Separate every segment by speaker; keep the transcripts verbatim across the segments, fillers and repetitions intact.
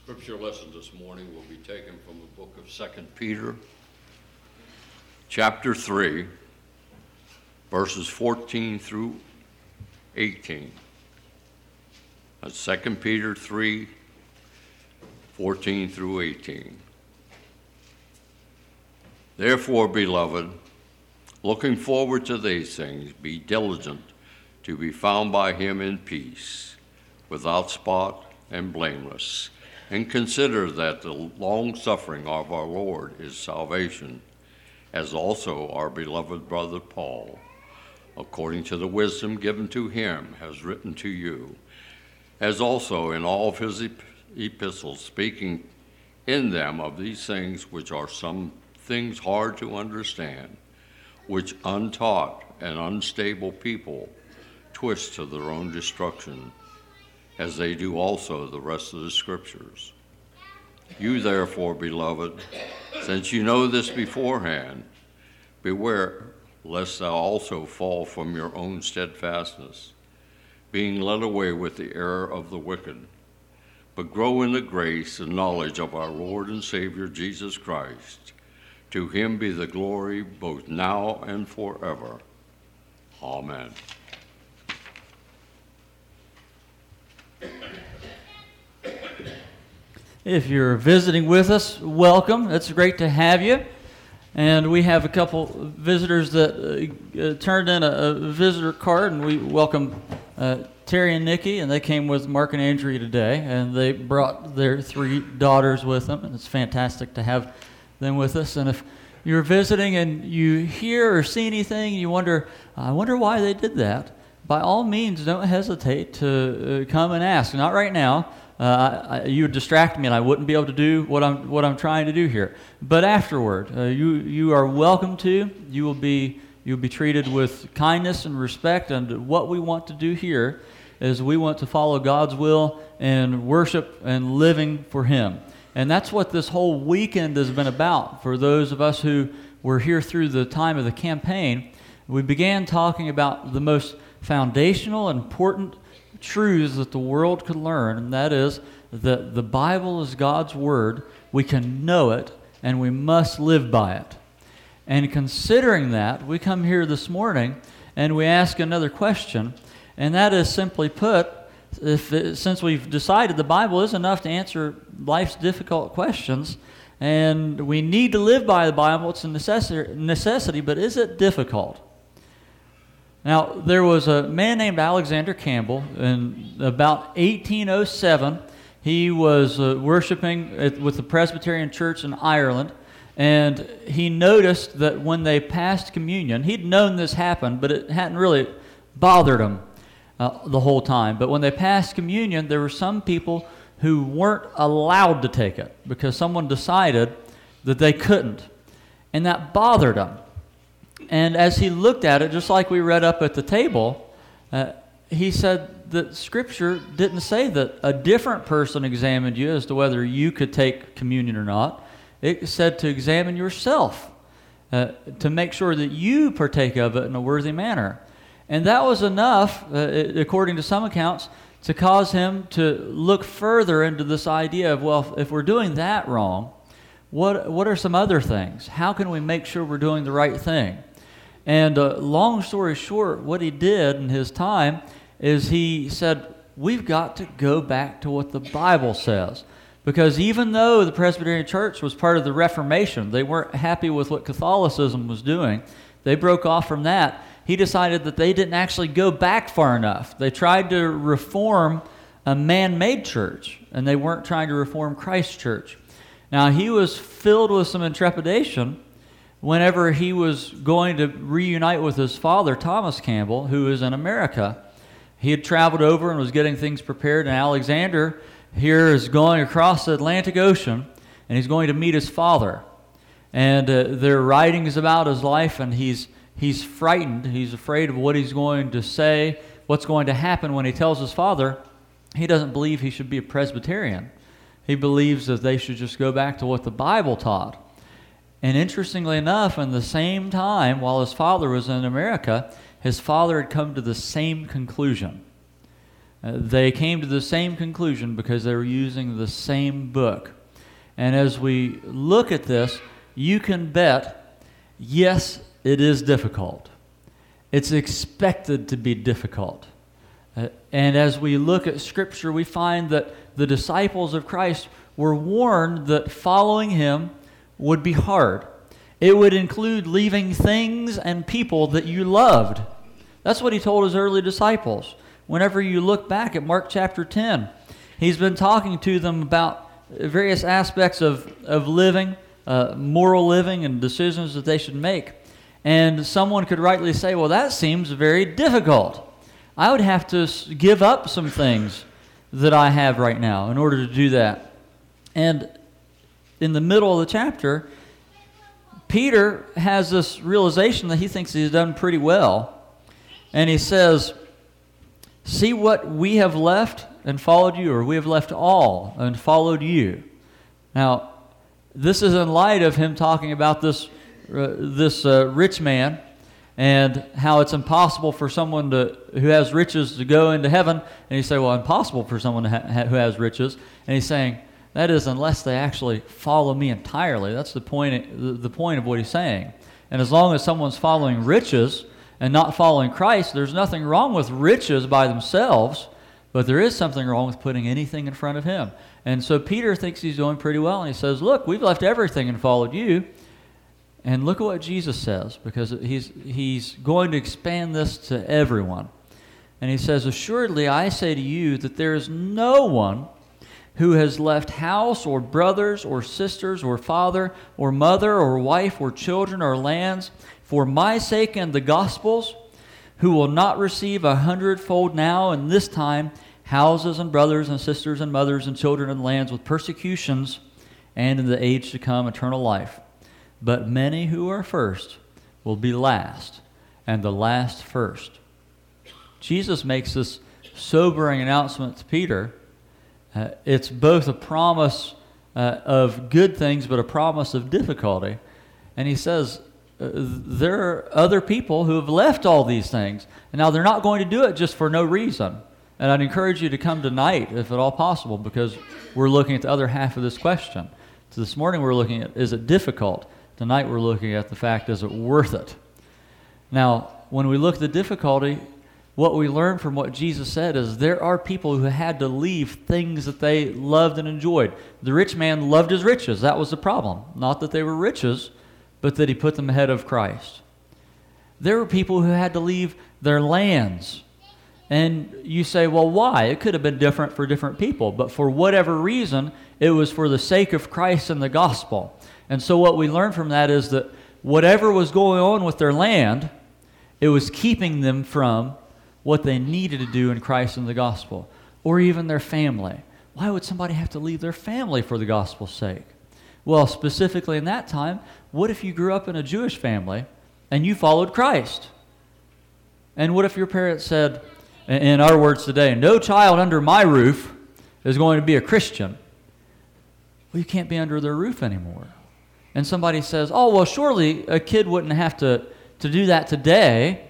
Speaker 1: Scripture lesson this morning will be taken from the book of Second Peter, chapter three, verses fourteen through eighteen. That's Second Peter three, fourteen through eighteen. Therefore, beloved, looking forward to these things, be diligent to be found by him in peace, without spot and blameless. And consider that the long suffering of our Lord is salvation, as also our beloved brother Paul, according to the wisdom given to him, has written to you, as also in all of his ep- epistles, speaking in them of these things which are some things hard to understand, which untaught and unstable people twist to their own destruction, as they do also the rest of the Scriptures. You therefore, beloved, since you know this beforehand, beware lest thou also fall from your own steadfastness, being led away with the error of the wicked, but grow in the grace and knowledge of our Lord and Savior Jesus Christ. To him be the glory both now and forever. Amen.
Speaker 2: If you're visiting with us, welcome. It's great to have you. And we have a couple visitors that uh, uh, turned in a, a visitor card, and we welcome uh, Terry and Nikki, and they came with Mark and Andrea today, and they brought their three daughters with them, and it's fantastic to have them with us. And if you're visiting and you hear or see anything, and you wonder, I wonder why they did that, by all means, don't hesitate to uh, come and ask. Not right now. Uh, I, you would distract me, and I wouldn't be able to do what I'm what I'm trying to do here. But afterward, uh, you you are welcome to. You will be you'll be treated with kindness and respect. And what we want to do here is we want to follow God's will and worship and living for Him. And that's what this whole weekend has been about. For those of us who were here through the time of the campaign, we began talking about the most foundational and important truths that the world could learn, and that is that the Bible is God's Word. We can know it, and we must live by it. And considering that, we come here this morning and we ask another question, and that is simply put, if it, since we've decided the Bible is enough to answer life's difficult questions, and we need to live by the Bible, it's a necessity, necessity but is it difficult? Now, there was a man named Alexander Campbell in about eighteen oh seven. He was uh, worshiping at, with the Presbyterian Church in Ireland, and he noticed that when they passed communion, he'd known this happened, but it hadn't really bothered him uh, the whole time. But when they passed communion, there were some people who weren't allowed to take it because someone decided that they couldn't, and that bothered him. And as he looked at it, just like we read up at the table, uh, he said that Scripture didn't say that a different person examined you as to whether you could take communion or not. It said to examine yourself, uh, to make sure that you partake of it in a worthy manner. And that was enough, uh, according to some accounts, to cause him to look further into this idea of, well, if we're doing that wrong, what what are some other things? How can we make sure we're doing the right thing? And uh, long story short, what he did in his time is he said, we've got to go back to what the Bible says. Because even though the Presbyterian Church was part of the Reformation, they weren't happy with what Catholicism was doing. They broke off from that. He decided that they didn't actually go back far enough. They tried to reform a man-made church, and they weren't trying to reform Christ's church. Now, he was filled with some intrepidation whenever he was going to reunite with his father, Thomas Campbell, who is in America. He had traveled over and was getting things prepared, and Alexander here is going across the Atlantic Ocean, and he's going to meet his father. And uh, there are writings about his life, and he's he's frightened. He's afraid of what he's going to say, what's going to happen when he tells his father he doesn't believe he should be a Presbyterian. He believes that they should just go back to what the Bible taught. And interestingly enough, in the same time, while his father was in America, his father had come to the same conclusion. Uh, they came to the same conclusion because they were using the same book. And as we look at this, you can bet, yes, it is difficult. It's expected to be difficult. Uh, and as we look at Scripture, we find that the disciples of Christ were warned that following Him would be hard. It would include leaving things and people that you loved. That's what He told His early disciples. Whenever you look back at Mark chapter ten, He's been talking to them about various aspects of, of living, uh, moral living, and decisions that they should make. And someone could rightly say, well, that seems very difficult. I would have to give up some things that I have right now in order to do that. And in the middle of the chapter, Peter has this realization that he thinks he's done pretty well. And he says, see what we have left and followed you, or we have left all and followed you. Now, this is in light of him talking about this uh, this uh, rich man and how it's impossible for someone to who has riches to go into heaven. And you say, well, impossible for someone to ha- who has riches. And he's saying, that is unless they actually follow me entirely. That's the point, the, the point of what he's saying. And as long as someone's following riches and not following Christ, there's nothing wrong with riches by themselves, but there is something wrong with putting anything in front of Him. And so Peter thinks he's doing pretty well, and he says, look, we've left everything and followed you. And look at what Jesus says, because he's, he's going to expand this to everyone. And he says, assuredly, I say to you that there is no one who has left house or brothers or sisters or father or mother or wife or children or lands for my sake and the gospel's, who will not receive a hundredfold now in this time houses and brothers and sisters and mothers and children and lands with persecutions, and in the age to come eternal life. But many who are first will be last, and the last first. Jesus makes this sobering announcement to Peter. Uh, it's both a promise uh, of good things, but a promise of difficulty. And he says, uh, there are other people who have left all these things. And now they're not going to do it just for no reason. And I'd encourage you to come tonight, if at all possible, because we're looking at the other half of this question. So this morning we're looking at, is it difficult? Tonight we're looking at the fact, is it worth it? Now, when we look at the difficulty, what we learn from what Jesus said is there are people who had to leave things that they loved and enjoyed. The rich man loved his riches. That was the problem. Not that they were riches, but that he put them ahead of Christ. There were people who had to leave their lands. And you say, well, why? It could have been different for different people. But for whatever reason, it was for the sake of Christ and the gospel. And so what we learn from that is that whatever was going on with their land, it was keeping them from what they needed to do in Christ and the gospel, or even their family. Why would somebody have to leave their family for the gospel's sake? Well, specifically in that time, what if you grew up in a Jewish family and you followed Christ? And what if your parents said, in our words today, no child under my roof is going to be a Christian? Well, you can't be under their roof anymore. And somebody says, oh, well, surely a kid wouldn't have to, to do that today.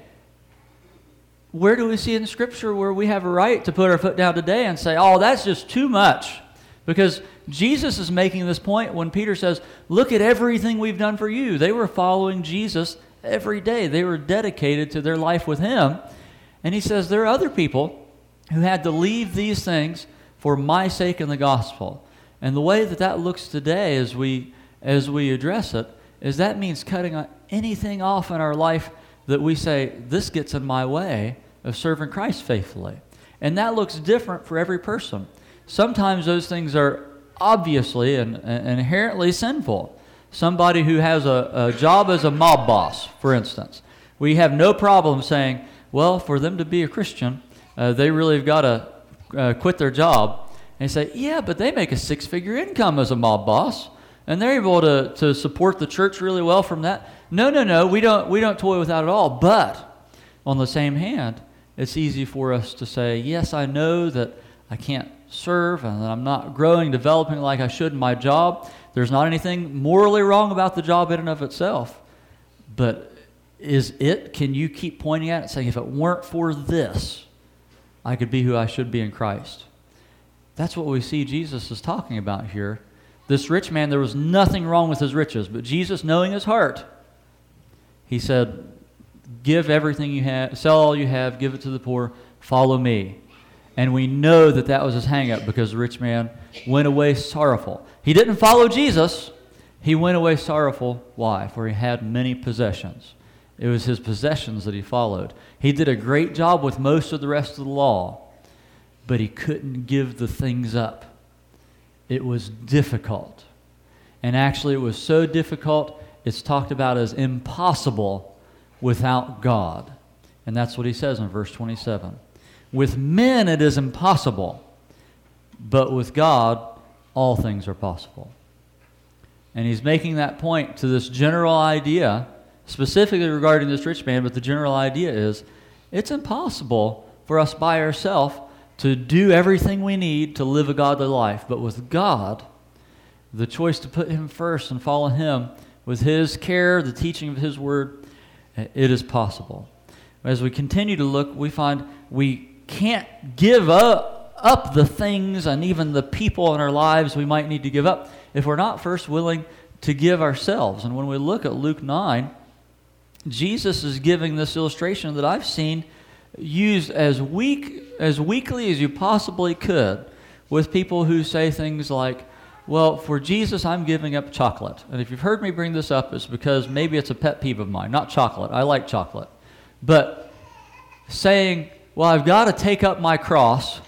Speaker 2: Where do we see in Scripture where we have a right to put our foot down today and say, oh, that's just too much? Because Jesus is making this point when Peter says, look at everything we've done for you. They were following Jesus every day. They were dedicated to their life with Him. And he says there are other people who had to leave these things for my sake and the gospel. And the way that that looks today as we as we address it is that means cutting anything off in our life that we say, this gets in my way of serving Christ faithfully. And that looks different for every person. Sometimes those things are obviously and, and inherently sinful. Somebody who has a, a job as a mob boss, for instance, we have no problem saying, well, for them to be a Christian, uh, they really have got to uh, quit their job. And you say, yeah, but they make a six-figure income as a mob boss, and they're able to, to support the church really well from that. No, no, no, we don't we don't toy with that at all. But on the same hand, it's easy for us to say, yes, I know that I can't serve and that I'm not growing, developing like I should in my job. There's not anything morally wrong about the job in and of itself. But is it, can you keep pointing at it and saying, if it weren't for this, I could be who I should be in Christ. That's what we see Jesus is talking about here. This rich man, there was nothing wrong with his riches, but Jesus, knowing his heart, he said, give everything you have, sell all you have, give it to the poor, follow me. And we know that that was his hang-up because the rich man went away sorrowful. He didn't follow Jesus. He went away sorrowful. Why? For he had many possessions. It was his possessions that he followed. He did a great job with most of the rest of the law, but he couldn't give the things up. It was difficult. And actually it was so difficult, it's talked about as impossible without God. And that's what he says in verse twenty-seven. With men it is impossible, but with God all things are possible. And he's making that point to this general idea, specifically regarding this rich man, but the general idea is it's impossible for us by ourselves to do everything we need to live a godly life. But with God, the choice to put him first and follow him with his care, the teaching of his word, it is possible. As we continue to look, we find we can't give up, up the things and even the people in our lives we might need to give up if we're not first willing to give ourselves. And when we look at Luke nine, Jesus is giving this illustration that I've seen used as weak as weakly as you possibly could with people who say things like, well, for Jesus, I'm giving up chocolate. And if you've heard me bring this up, it's because maybe it's a pet peeve of mine. Not chocolate. I like chocolate. But saying, well, I've got to take up my cross,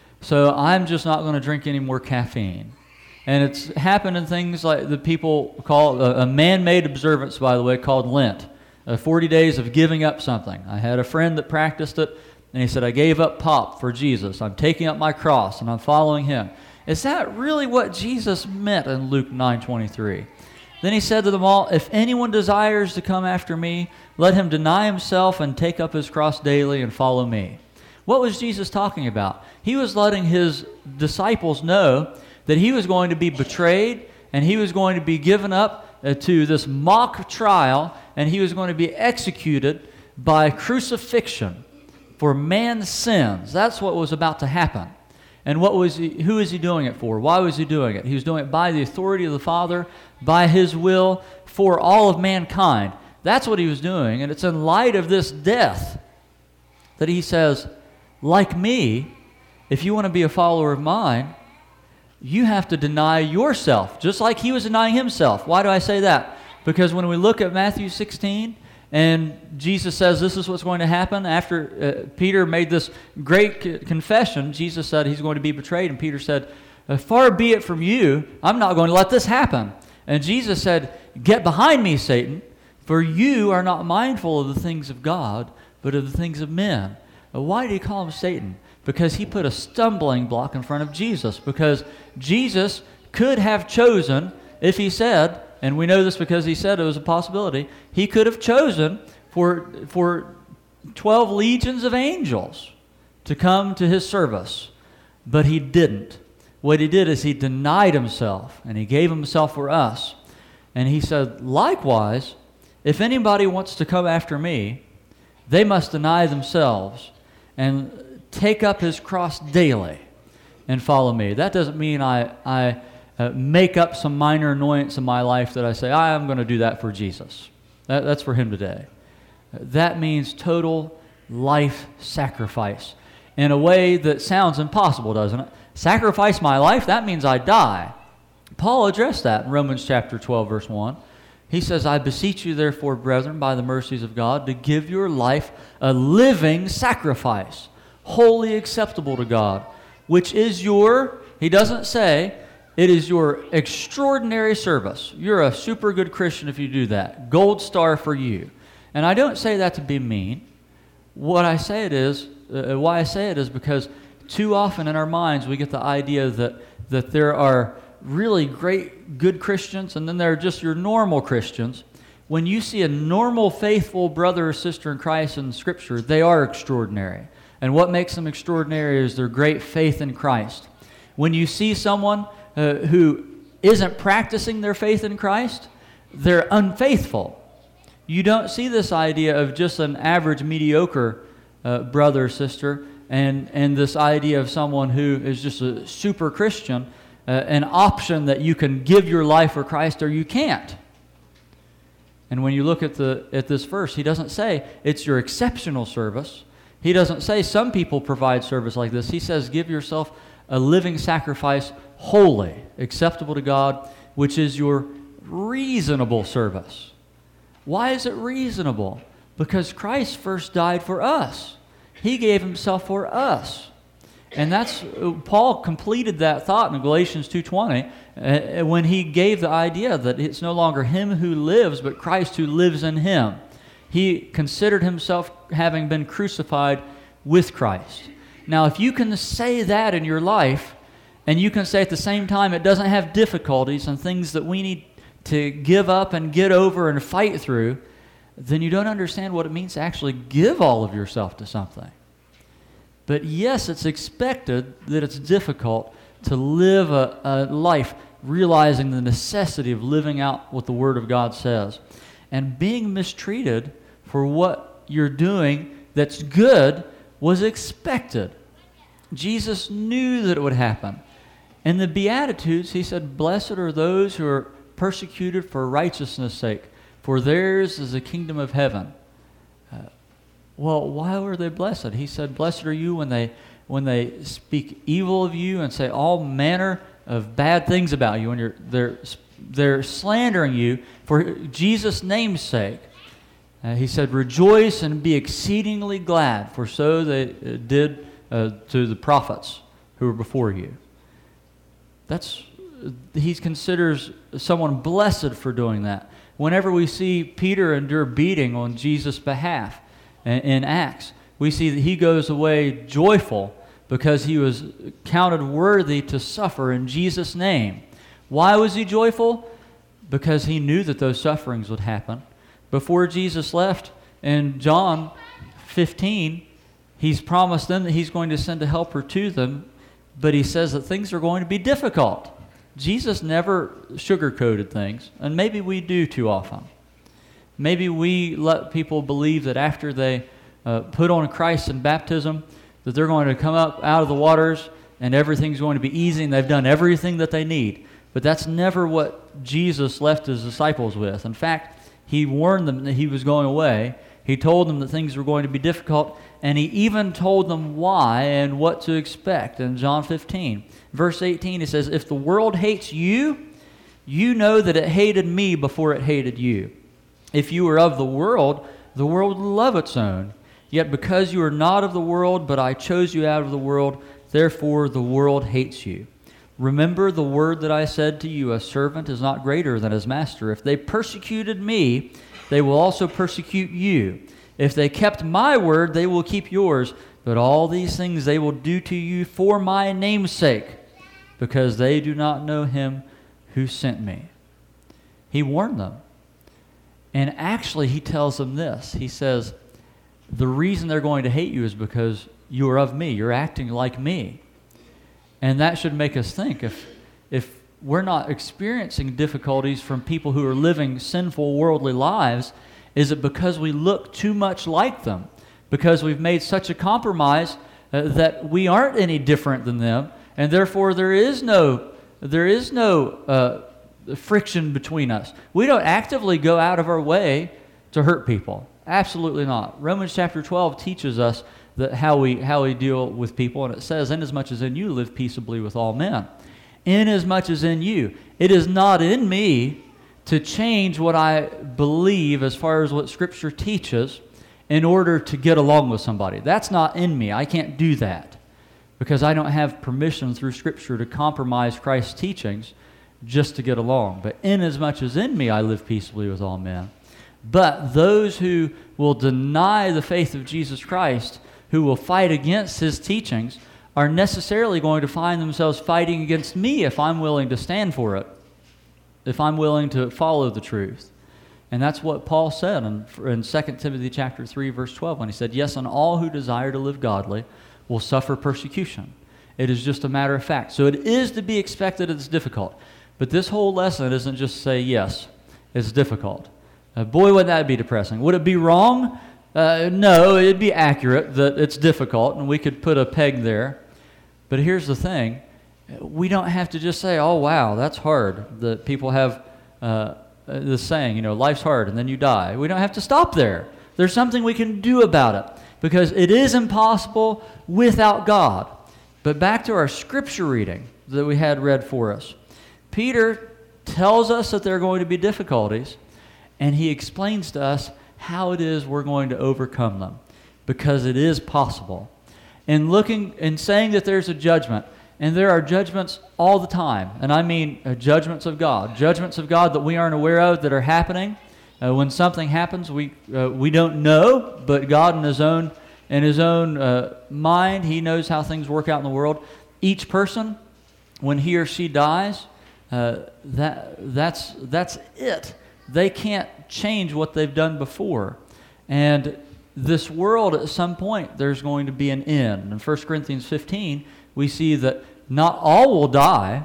Speaker 2: so I'm just not going to drink any more caffeine. And it's happened in things like the people call a, a man-made observance, by the way, called Lent. Uh, forty days of giving up something. I had a friend that practiced it, and he said, I gave up pop for Jesus. I'm taking up my cross, and I'm following him. Is that really what Jesus meant in Luke nine twenty-three? Then he said to them all, if anyone desires to come after me, let him deny himself and take up his cross daily and follow me. What was Jesus talking about? He was letting his disciples know that he was going to be betrayed, and he was going to be given up uh, to this mock trial, and he was going to be executed by crucifixion for man's sins. That's what was about to happen. And what was he, who is he doing it for? Why was he doing it? He was doing it by the authority of the Father, by his will, for all of mankind. That's what he was doing. And it's in light of this death that he says, like me, if you want to be a follower of mine, you have to deny yourself, just like he was denying himself. Why do I say that? Because when we look at Matthew sixteen, and Jesus says this is what's going to happen after uh, Peter made this great c- confession, Jesus said he's going to be betrayed, and Peter said, far be it from you, I'm not going to let this happen. And Jesus said, get behind me, Satan, for you are not mindful of the things of God, but of the things of men. Now, why did he call him Satan? Because he put a stumbling block in front of Jesus. Because Jesus could have chosen, if he said, and we know this because he said it was a possibility, he could have chosen for, for twelve legions of angels to come to his service. But he didn't. What he did is he denied himself, and he gave himself for us. And he said, likewise, if anybody wants to come after me, they must deny themselves and take up his cross daily and follow me. That doesn't mean I, I uh, make up some minor annoyance in my life that I say, I'm going to do that for Jesus. That, that's for him today. That means total life sacrifice in a way that sounds impossible, doesn't it? Sacrifice my life, that means I die. Paul addressed that in Romans chapter twelve, verse one. He says, I beseech you therefore, brethren, by the mercies of God, to give your life a living sacrifice, wholly acceptable to God, which is your, he doesn't say, it is your extraordinary service. You're a super good Christian if you do that. Gold star for you. And I don't say that to be mean. What I say it is, uh, why I say it is because too often in our minds we get the idea that, that there are really great, good Christians, and then there are just your normal Christians. When you see a normal, faithful brother or sister in Christ in Scripture, they are extraordinary. And what makes them extraordinary is their great faith in Christ. When you see someone uh, who isn't practicing their faith in Christ, they're unfaithful. You don't see this idea of just an average, mediocre uh, brother or sister and, and this idea of someone who is just a super Christian, uh, an option that you can give your life for Christ or you can't. And when you look at the at this verse, he doesn't say it's your exceptional service. He doesn't say some people provide service like this. He says give yourself a living sacrifice, holy, acceptable to God, which is your reasonable service. Why is it reasonable? Because Christ first died for us. He gave himself for us. And that's, Paul completed that thought in Galatians two twenty uh, when he gave the idea that it's no longer him who lives, but Christ who lives in him. He considered himself having been crucified with Christ. Now, if you can say that in your life, and you can say at the same time it doesn't have difficulties and things that we need to give up and get over and fight through, then you don't understand what it means to actually give all of yourself to something. But yes, it's expected that it's difficult to live a, a life realizing the necessity of living out what the Word of God says. And being mistreated for what you're doing that's good was expected. Jesus knew that it would happen. In the Beatitudes, he said, "Blessed are those who are persecuted for righteousness' sake, for theirs is the kingdom of heaven." Uh, well, why were they blessed? He said, "Blessed are you when they when they speak evil of you and say all manner of bad things about you, and you're, they're they're slandering you for Jesus' name's sake." Uh, he said, "Rejoice and be exceedingly glad, for so they uh, did uh, to the prophets who were before you." That's he considers someone blessed for doing that. Whenever we see Peter endure beating on Jesus' behalf in, in Acts, we see that he goes away joyful because he was counted worthy to suffer in Jesus' name. Why was he joyful? Because he knew that those sufferings would happen. Before Jesus left in John fifteen, he's promised them that he's going to send a helper to them, but he says that things are going to be difficult. Jesus never sugarcoated things, and maybe we do too often. Maybe we let people believe that after they uh, put on Christ in baptism, that they're going to come up out of the waters and everything's going to be easy and they've done everything that they need. But that's never what Jesus left his disciples with. In fact, he warned them that he was going away. He told them that things were going to be difficult, and he even told them why and what to expect. In John fifteen, verse eighteen, he says, "If the world hates you, you know that it hated me before it hated you. If you were of the world, the world would love its own. Yet because you are not of the world, but I chose you out of the world, therefore the world hates you. Remember the word that I said to you, a servant is not greater than his master. If they persecuted me, they will also persecute you. If they kept my word, they will keep yours. But all these things they will do to you for my name's sake, because they do not know him who sent me." He warned them. And actually, he tells them this. He says, the reason they're going to hate you is because you are of me. You're acting like me. And that should make us think, if if we're not experiencing difficulties from people who are living sinful, worldly lives, is it because we look too much like them? Because we've made such a compromise uh, that we aren't any different than them, and therefore there is no there is no uh, friction between us. We don't actively go out of our way to hurt people. Absolutely not. Romans chapter twelve teaches us that how we how we deal with people, and it says, "Inasmuch as in you live peaceably with all men." Inasmuch as in you. It is not in me to change what I believe as far as what Scripture teaches in order to get along with somebody. That's not in me. I can't do that because I don't have permission through Scripture to compromise Christ's teachings just to get along. But inasmuch as in me I live peaceably with all men. But those who will deny the faith of Jesus Christ, who will fight against his teachings, are necessarily going to find themselves fighting against me if I'm willing to stand for it, if I'm willing to follow the truth. And that's what Paul said in, in Second Timothy chapter three, verse twelve, when he said, "Yes, and all who desire to live godly will suffer persecution." It is just a matter of fact. So it is to be expected it's difficult. But this whole lesson isn't just say, yes, it's difficult. Uh, boy, would that be depressing. Would it be wrong Uh, no, it'd be accurate that it's difficult, and we could put a peg there. But here's the thing. We don't have to just say, oh, wow, that's hard. That people have uh, this saying, you know, life's hard, and then you die. We don't have to stop there. There's something we can do about it, because it is impossible without God. But back to our scripture reading that we had read for us. Peter tells us that there are going to be difficulties, and he explains to us how it is we're going to overcome them, because it is possible. And looking and saying that there's a judgment, and there are judgments all the time, and I mean uh, judgments of God, judgments of God that we aren't aware of that are happening. Uh, when something happens, we uh, we don't know, but God in His own in His own uh, mind, He knows how things work out in the world. Each person, when he or she dies, uh, that that's that's it. They can't change what they've done before, and this world at some point there's going to be an end. In First Corinthians fifteen, we see that not all will die,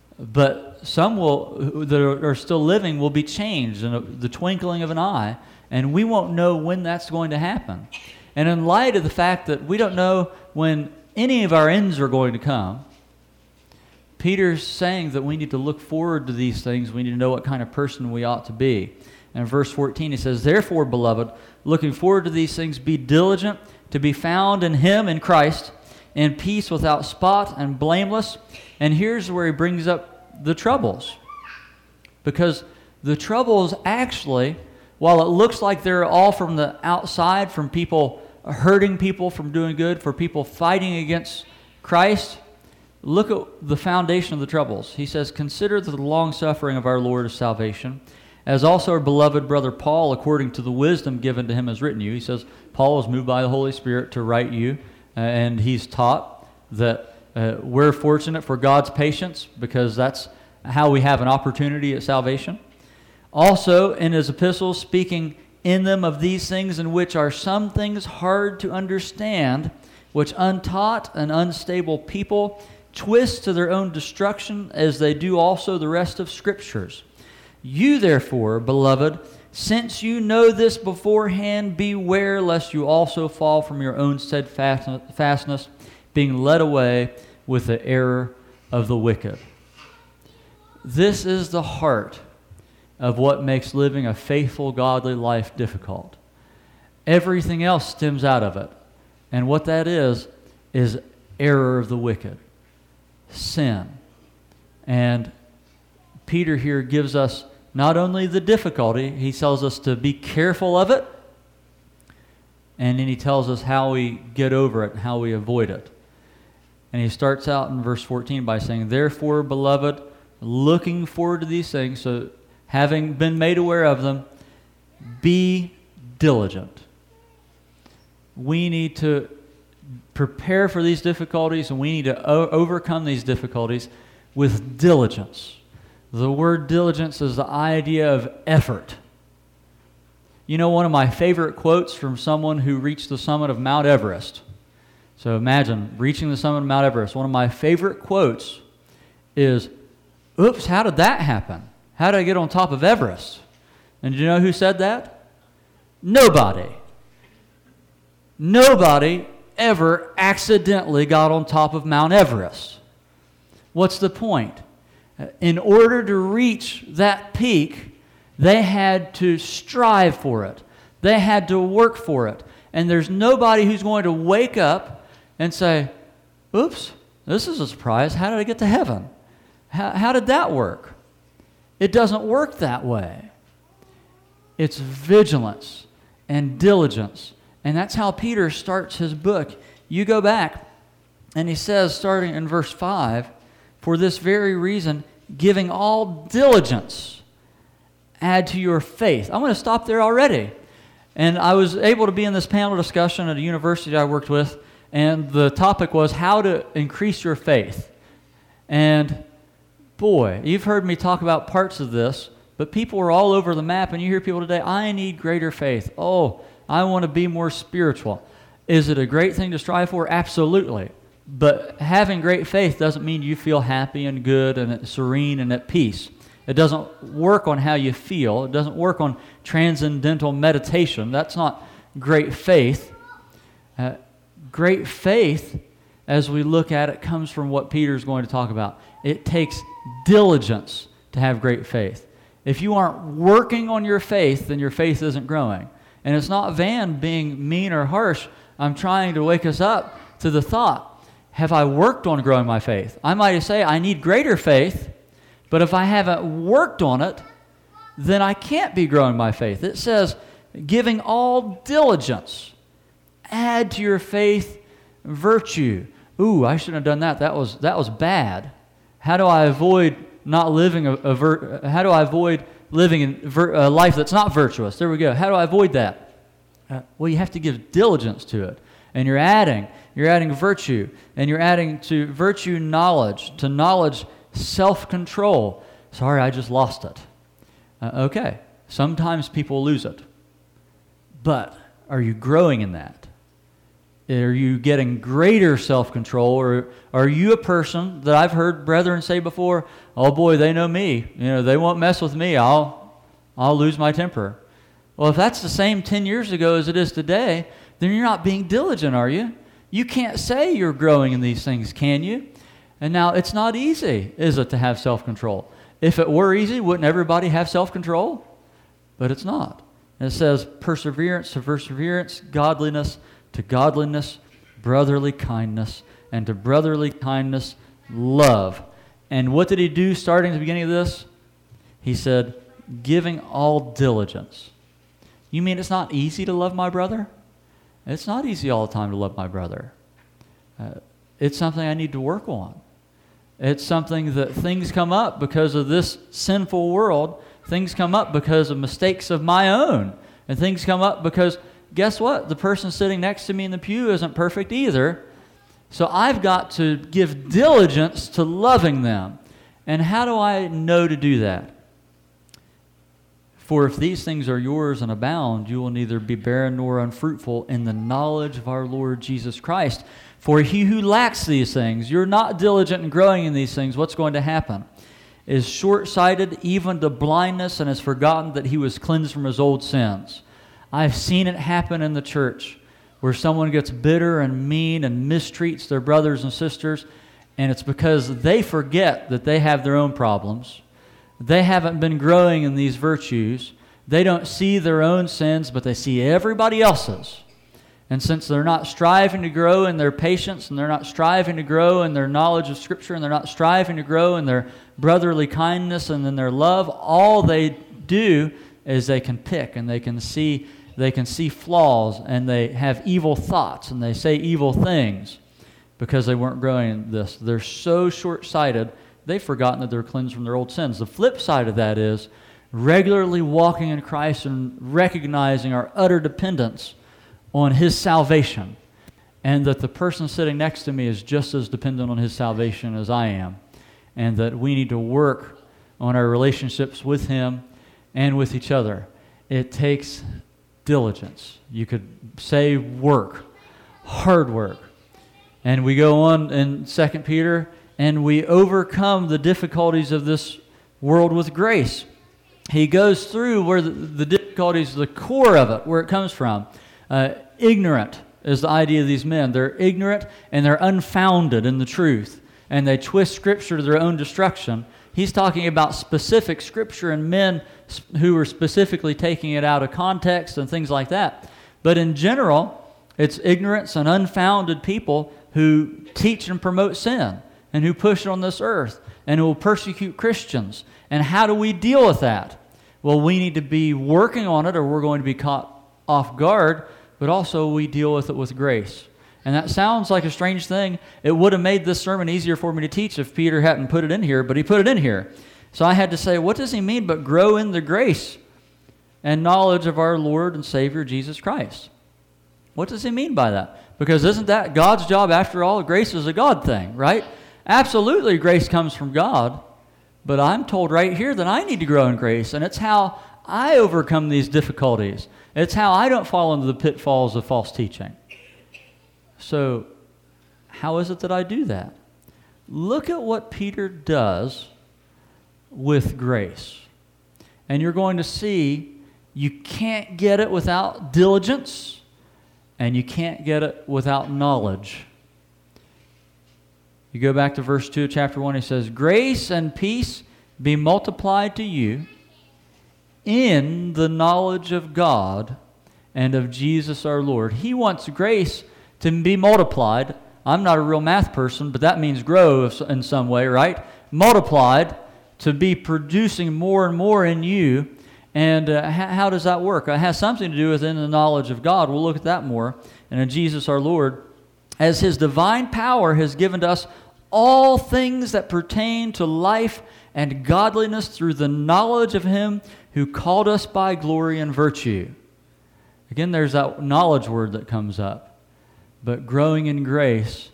Speaker 2: but some will that are still living will be changed in the twinkling of an eye, and we won't know when that's going to happen. And in light of the fact that we don't know when any of our ends are going to come, Peter's saying that we need to look forward to these things. We need to know what kind of person we ought to be. And in verse fourteen, he says, "Therefore, beloved, looking forward to these things, be diligent to be found in Him, in Christ, in peace, without spot and blameless." And here's where he brings up the troubles. Because the troubles actually, while it looks like they're all from the outside, from people hurting people from doing good, for people fighting against Christ, look at the foundation of the troubles. He says, "Consider the long-suffering of our Lord of salvation, as also our beloved brother Paul, according to the wisdom given to him, has written you." He says, Paul was moved by the Holy Spirit to write you, uh, and he's taught that uh, we're fortunate for God's patience, because that's how we have an opportunity at salvation. Also, in his epistles, speaking in them of these things, in which are some things hard to understand, which untaught and unstable people twist to their own destruction, as they do also the rest of Scriptures. You therefore, beloved, since you know this beforehand, beware lest you also fall from your own steadfastness, being led away with the error of the wicked. This is the heart of what makes living a faithful, godly life difficult. Everything else stems out of it. And what that is, is error of the wicked, sin. And Peter here gives us not only the difficulty, he tells us to be careful of it, and then he tells us how we get over it, how we avoid it. And he starts out in verse fourteen by saying, "Therefore, beloved, looking forward to these things," so having been made aware of them, be diligent. We need to prepare for these difficulties, and we need to o- overcome these difficulties with diligence. The word diligence is the idea of effort. You know, one of my favorite quotes from someone who reached the summit of Mount Everest. So imagine reaching the summit of Mount Everest. One of my favorite quotes is, "Oops, how did that happen? How did I get on top of Everest?" And do you know who said that? Nobody. Nobody ever accidentally got on top of Mount Everest. What's the point? In order to reach that peak, they had to strive for it. They had to work for it. And there's nobody who's going to wake up and say, "Oops, this is a surprise. How did I get to heaven? How, how did that work?" It doesn't work that way. It's vigilance and diligence. And that's how Peter starts his book. You go back, and he says, starting in verse five, "For this very reason, giving all diligence, add to your faith." I'm going to stop there already. And I was able to be in this panel discussion at a university I worked with, and the topic was how to increase your faith. And boy, you've heard me talk about parts of this, but people are all over the map, and you hear people today, "I need greater faith. Oh, I want to be more spiritual." Is it a great thing to strive for? Absolutely. But having great faith doesn't mean you feel happy and good and serene and at peace. It doesn't work on how you feel. It doesn't work on transcendental meditation. That's not great faith. Uh, great faith, as we look at it, comes from what Peter's going to talk about. It takes diligence to have great faith. If you aren't working on your faith, then your faith isn't growing. And it's not Van being mean or harsh. I'm trying to wake us up to the thought, have I worked on growing my faith? I might say I need greater faith, but if I haven't worked on it, then I can't be growing my faith. It says, giving all diligence, add to your faith virtue. Ooh, I shouldn't have done that. That was that was bad. How do I avoid not living a, a vir- how do I avoid living in vir- a life that's not virtuous? There we go. How do I avoid that? Uh, well, you have to give diligence to it. And you're adding, you're adding virtue, and you're adding to virtue knowledge, to knowledge self-control. Sorry, I just lost it. Uh, okay, sometimes people lose it. But are you growing in that? Are you getting greater self-control, or are you a person that I've heard brethren say before, oh boy, they know me. You know, they won't mess with me. I'll, I'll lose my temper. Well, if that's the same ten years ago as it is today, then you're not being diligent, are you? You can't say you're growing in these things, can you? And now, it's not easy, is it, to have self-control? If it were easy, wouldn't everybody have self-control? But it's not. And it says perseverance to perseverance, godliness to godliness, brotherly kindness, and to brotherly kindness, love. And what did he do starting at the beginning of this? He said, giving all diligence. You mean it's not easy to love my brother? It's not easy all the time to love my brother. Uh, it's something I need to work on. It's something that things come up because of this sinful world. Things come up because of mistakes of my own. And things come up because, guess what? The person sitting next to me in the pew isn't perfect either. So I've got to give diligence to loving them. And how do I know to do that? For if these things are yours and abound, you will neither be barren nor unfruitful in the knowledge of our Lord Jesus Christ. For he who lacks these things, you're not diligent in growing in these things, what's going to happen? Is short-sighted even to blindness, and has forgotten that he was cleansed from his old sins. I've seen it happen in the church where someone gets bitter and mean and mistreats their brothers and sisters, and it's because they forget that they have their own problems. They haven't been growing in these virtues. They don't see their own sins, but they see everybody else's. And since they're not striving to grow in their patience, and they're not striving to grow in their knowledge of Scripture, and they're not striving to grow in their brotherly kindness and in their love, all they do is they can pick, and they can see they can see flaws, and they have evil thoughts, and they say evil things because they weren't growing in this. They're so short-sighted, they've forgotten that they're cleansed from their old sins. The flip side of that is regularly walking in Christ and recognizing our utter dependence on His salvation, and that the person sitting next to me is just as dependent on His salvation as I am, and that we need to work on our relationships with Him and with each other. It takes diligence. You could say work, hard work. And we go on in Second Peter, and we overcome the difficulties of this world with grace. He goes through where the, the difficulties, the core of it, where it comes from. Uh, ignorant is the idea of these men. They're ignorant and they're unfounded in the truth, and they twist Scripture to their own destruction. He's talking about specific Scripture and men who are specifically taking it out of context and things like that. But in general, it's ignorance and unfounded people who teach and promote sin and who push it on this earth and who will persecute Christians. And how do we deal with that? Well, we need to be working on it, or we're going to be caught off guard, but also we deal with it with grace. And that sounds like a strange thing. It would have made this sermon easier for me to teach if Peter hadn't put it in here, but he put it in here. So I had to say, what does he mean but grow in the grace and knowledge of our Lord and Savior Jesus Christ? What does he mean by that? Because isn't that God's job after all? Grace is a God thing, right? Absolutely, grace comes from God, but I'm told right here that I need to grow in grace, and it's how I overcome these difficulties. It's how I don't fall into the pitfalls of false teaching. So, how is it that I do that? Look at what Peter does with grace. And you're going to see you can't get it without diligence. and you can't get it without knowledge. You go back to verse two of chapter one, he says, grace and peace be multiplied to you in the knowledge of God and of Jesus our Lord. He wants grace to be multiplied. I'm not a real math person, but that means grow in some way, right? Multiplied to be producing more and more in you. And uh, how, how does that work? It has something to do with in the knowledge of God. We'll look at that more. And in Jesus our Lord, as His divine power has given to us all things that pertain to life and godliness through the knowledge of Him who called us by glory and virtue. Again, there's that knowledge word that comes up. But growing in grace,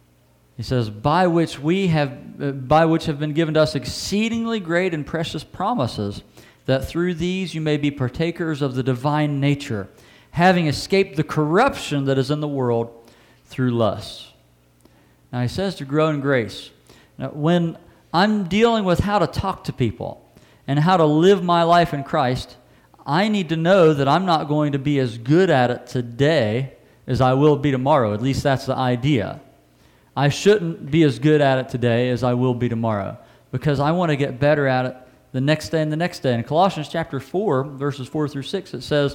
Speaker 2: he says, by which we have, uh, by which have been given to us exceedingly great and precious promises, that through these you may be partakers of the divine nature, having escaped the corruption that is in the world through lust. Now he says to grow in grace. Now, when I'm dealing with how to talk to people and how to live my life in Christ, I need to know that I'm not going to be as good at it today as I will be tomorrow. At least that's the idea. I shouldn't be as good at it today as I will be tomorrow, because I want to get better at it the next day and the next day. In Colossians chapter four, verses four through six, it says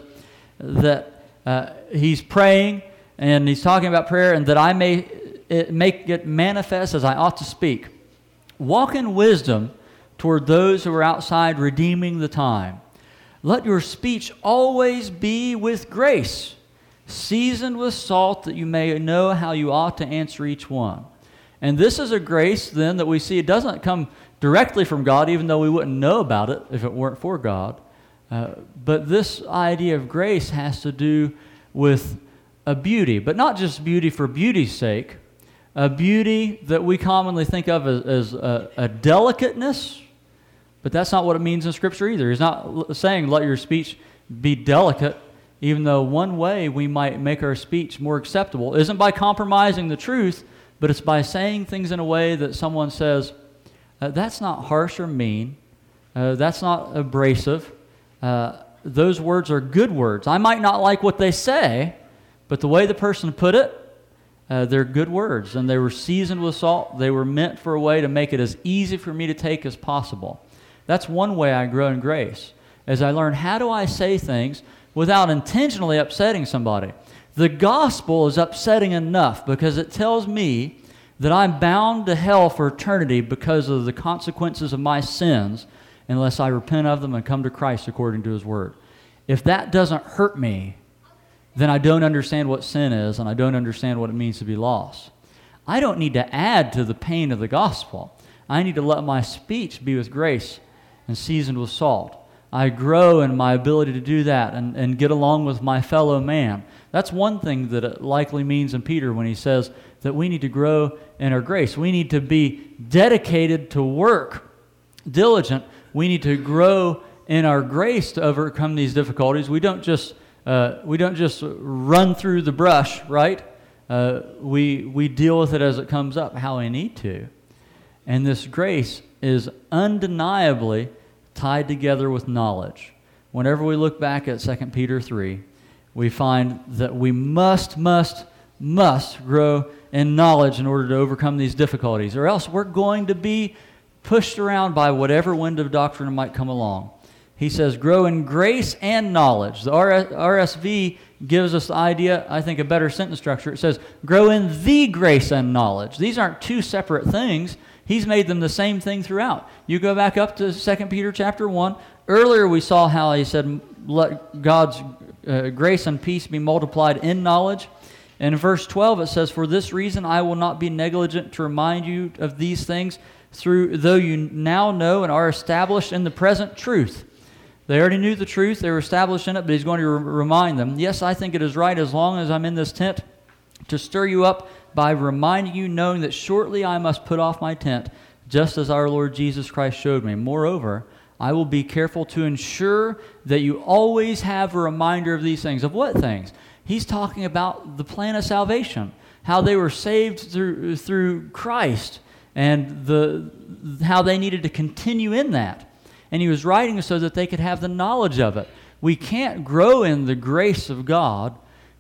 Speaker 2: that uh, he's praying, and he's talking about prayer, and that I may it make it manifest as I ought to speak. Walk in wisdom toward those who are outside, redeeming the time. Let your speech always be with grace, seasoned with salt, that you may know how you ought to answer each one. And this is a grace, then, that we see. It doesn't come directly from God, even though we wouldn't know about it if it weren't for God. Uh, but this idea of grace has to do with a beauty, but not just beauty for beauty's sake, a beauty that we commonly think of as, as a, a delicateness, but that's not what it means in Scripture either. He's not saying let your speech be delicate, even though one way we might make our speech more acceptable isn't by compromising the truth, but it's by saying things in a way that someone says, uh, that's not harsh or mean, uh, that's not abrasive, uh, those words are good words. I might not like what they say, but the way the person put it, uh, they're good words, and they were seasoned with salt. They were meant for a way to make it as easy for me to take as possible. That's one way I grow in grace, as I learn how do I say things without intentionally upsetting somebody. The gospel is upsetting enough because it tells me that I'm bound to hell for eternity because of the consequences of my sins unless I repent of them and come to Christ according to His Word. If that doesn't hurt me, then I don't understand what sin is, and I don't understand what it means to be lost. I don't need to add to the pain of the gospel. I need to let my speech be with grace and seasoned with salt. I grow in my ability to do that and, and get along with my fellow man. That's one thing that it likely means in Peter when he says that we need to grow in our grace. We need to be dedicated to work, diligent. We need to grow in our grace to overcome these difficulties. We don't just uh, we don't just run through the brush, right? Uh, we we deal with it as it comes up, how we need to. And this grace is undeniably tied together with knowledge. Whenever we look back at Second Peter three, we find that we must, must, must grow in knowledge in order to overcome these difficulties, or else we're going to be pushed around by whatever wind of doctrine might come along. He says, grow in grace and knowledge. The R S V gives us the idea, I think, a better sentence structure. It says, grow in the grace and knowledge. These aren't two separate things. He's made them the same thing throughout. You go back up to Second Peter chapter one. Earlier we saw how he said, let God's uh, grace and peace be multiplied in knowledge. And in verse twelve it says, for this reason I will not be negligent to remind you of these things, through though you now know and are established in the present truth. They already knew the truth. They were established in it, but he's going to re- remind them. Yes, I think it is right, as long as I'm in this tent, to stir you up by reminding you, knowing that shortly I must put off my tent, just as our Lord Jesus Christ showed me. Moreover, I will be careful to ensure that you always have a reminder of these things. Of what things? He's talking about the plan of salvation, how they were saved through through Christ, and the how they needed to continue in that. And he was writing so that they could have the knowledge of it. We can't grow in the grace of God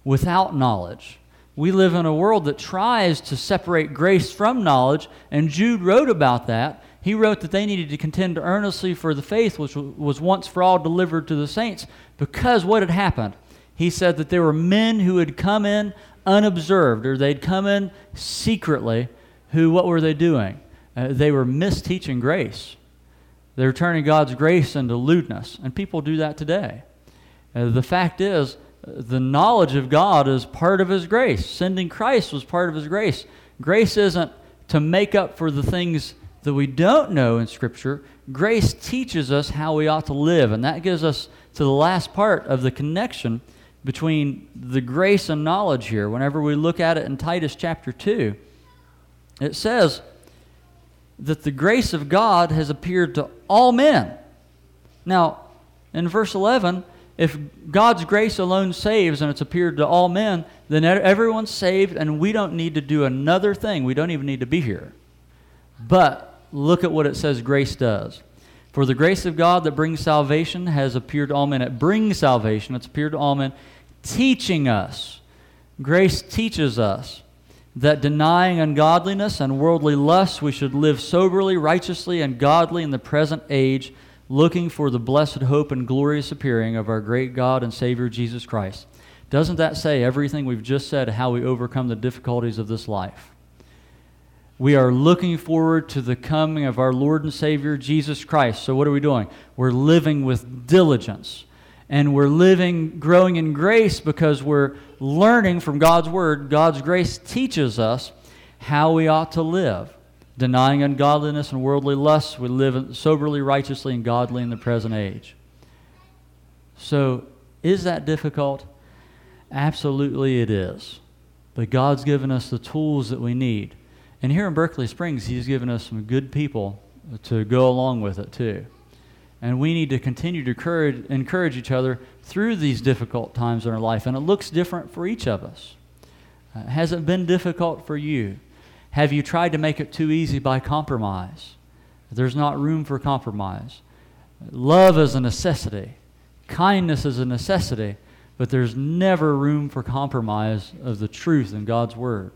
Speaker 2: without knowledge. We live in a world that tries to separate grace from knowledge, and Jude wrote about that. He wrote that they needed to contend earnestly for the faith which was once for all delivered to the saints, because what had happened? He said that there were men who had come in unobserved, or they'd come in secretly, who, what were they doing? Uh, they were misteaching grace. They were turning God's grace into lewdness, and people do that today. Uh, the fact is, the knowledge of God is part of His grace. Sending Christ was part of His grace. Grace isn't to make up for the things that we don't know in Scripture. Grace teaches us how we ought to live, and that gives us to the last part of the connection between the grace and knowledge here. Whenever we look at it in Titus chapter two, it says that the grace of God has appeared to all men. Now, in verse eleven, if God's grace alone saves and it's appeared to all men, then everyone's saved and we don't need to do another thing. We don't even need to be here. But look at what it says grace does. For the grace of God that brings salvation has appeared to all men. It brings salvation. It's appeared to all men, teaching us. Grace teaches us that denying ungodliness and worldly lusts, we should live soberly, righteously, and godly in the present age, looking for the blessed hope and glorious appearing of our great God and Savior Jesus Christ. Doesn't that say everything we've just said, how we overcome the difficulties of this life? We are looking forward to the coming of our Lord and Savior Jesus Christ. So what are we doing? We're living with diligence. And we're living, growing in grace because we're learning from God's Word. God's grace teaches us how we ought to live. Denying ungodliness and worldly lusts, we live soberly, righteously, and godly in the present age. So, is that difficult? Absolutely it is. But God's given us the tools that we need. And here in Berkeley Springs, He's given us some good people to go along with it too. And we need to continue to encourage, encourage each other through these difficult times in our life. And it looks different for each of us. Uh, has it been difficult for you? Have you tried to make it too easy by compromise? There's not room for compromise. Love is a necessity. Kindness is a necessity. But there's never room for compromise of the truth in God's Word.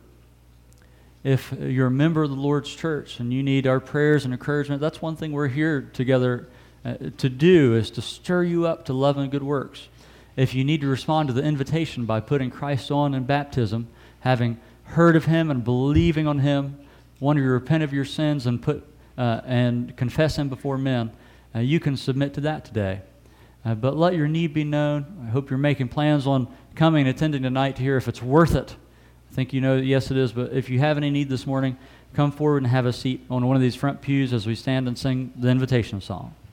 Speaker 2: If you're a member of the Lord's church and you need our prayers and encouragement, that's one thing we're here together uh, to do, is to stir you up to love and good works. If you need to respond to the invitation by putting Christ on in baptism, having heard of Him and believing on Him, wanting to repent of your sins and put uh, and confess Him before men, uh, you can submit to that today. Uh, but let your need be known. I hope you're making plans on coming and attending tonight to hear if it's worth it. I think you know that yes it is, but if you have any need this morning, come forward and have a seat on one of these front pews as we stand and sing the invitation song.